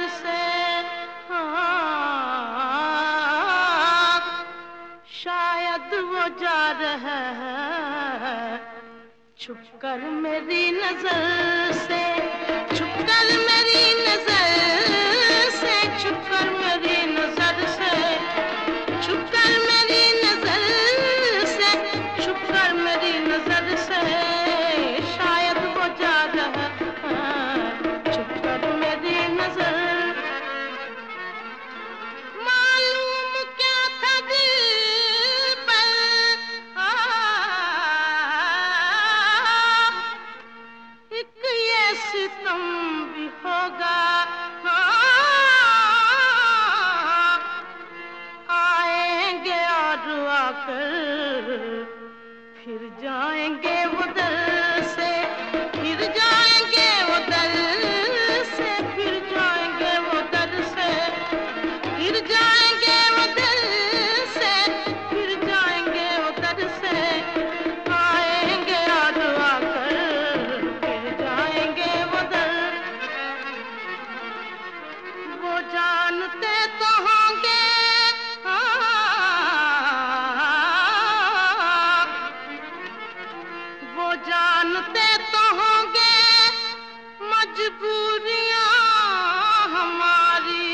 से। हाँ, शायद वो जा रहा है छुपकर मेरी नजर से, छुपकर मेरी नजर से, छुपकर मेरी नजर से, छुपकर मेरी नजर से, छुपकर मेरी नजर से। शायद वो जा रहा है छुपकर मेरी नजर। मालूम क्या था दिल पर एक ये सितम भी होगा। आएंगे और आकर फिर जाएंगे वो दर से, फिर जाएंगे वो दर से, फिर जाएंगे वो दर से, फिर जाएंगे वो दर से, फिर जाएंगे वो दर से। आएंगे और आकर फिर जाएंगे वो दर। वो जानते तो होंगे वो जानते तो होंगे मजबूरियां हमारी।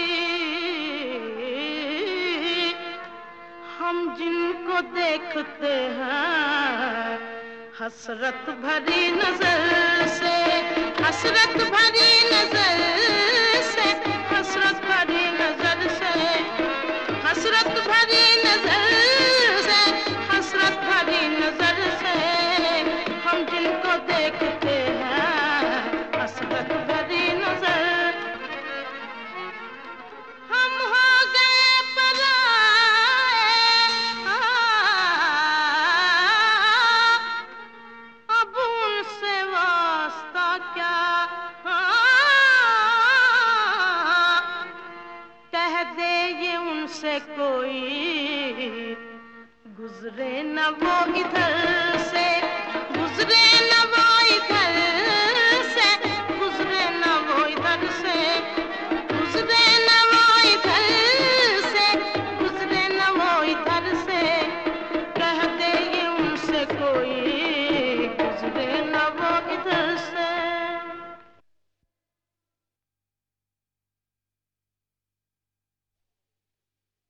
हम जिनको देखते हैं हसरत भरी नजर से, हसरत भरी नजर से, हसरत भरी नजर से, हसरत भरी नजर से, हसरत भरी नजर से। हम जिनको देखते हैं हसरत भरी नजर। हम हो गए पराए, अब उनसे वास्ता क्या। कह दे ये उनसे कोई गुजरे न वो इधर से।